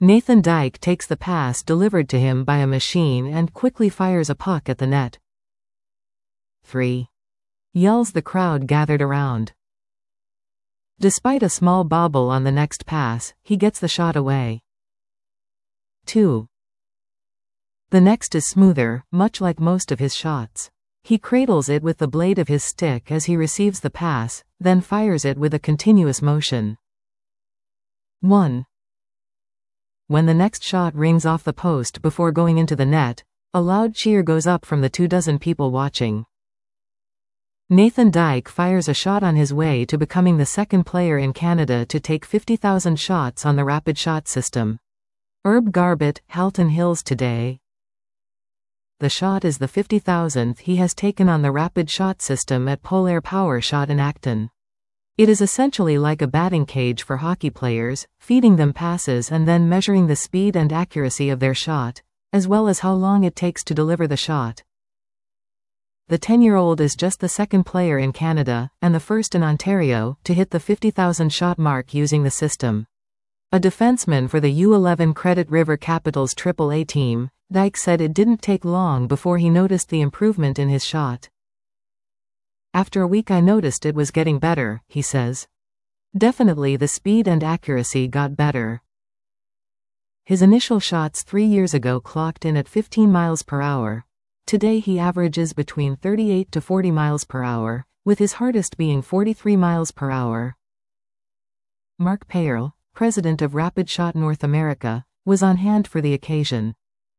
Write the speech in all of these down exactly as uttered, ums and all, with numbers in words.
Nathan Dyke takes the pass delivered to him by a machine and quickly fires a puck at the net. three. Yells the crowd gathered around. Despite a small bobble on the next pass, he gets the shot away. two. The next is smoother, much like most of his shots. He cradles it with the blade of his stick as he receives the pass, then fires it with a continuous motion. one. When the next shot rings off the post before going into the net, a loud cheer goes up from the two dozen people watching. Nathan Dyke fires a shot on his way to becoming the second player in Canada to take fifty thousand shots on the rapid shot system. Herb Garbett, Halton Hills Today. The shot is the fifty thousandth he has taken on the rapid shot system at Polair Power Shot in Acton. It is essentially like a batting cage for hockey players, feeding them passes and then measuring the speed and accuracy of their shot, as well as how long it takes to deliver the shot. The ten-year-old is just the second player in Canada, and the first in Ontario, to hit the fifty thousand shot mark using the system. A defenseman for the U eleven Credit River Capitals triple A team, Dyke said it didn't take long before he noticed the improvement in his shot. After a week I noticed it was getting better, he says. Definitely the speed and accuracy got better. His initial shots three years ago clocked in at fifteen miles per hour. Today he averages between thirty-eight to forty miles per hour, with his hardest being forty-three miles per hour. Mark Payerl, president of Rapid Shot North America, was on hand for the occasion.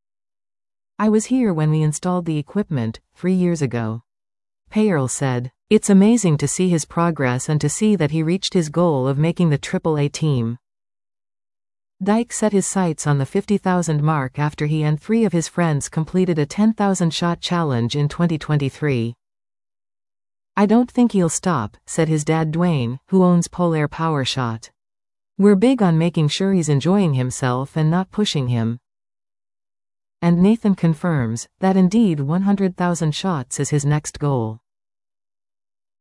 I was here when we installed the equipment, three years ago. Payerl said, "It's amazing to see his progress and to see that he reached his goal of making the triple A team." Dyke set his sights on the fifty thousand mark after he and three of his friends completed a ten thousand shot challenge in twenty twenty-three. "I don't think he'll stop," said his dad Dwayne, who owns Polair Power Shot. "We're big on making sure he's enjoying himself and not pushing him." And Nathan confirms that indeed one hundred thousand shots is his next goal.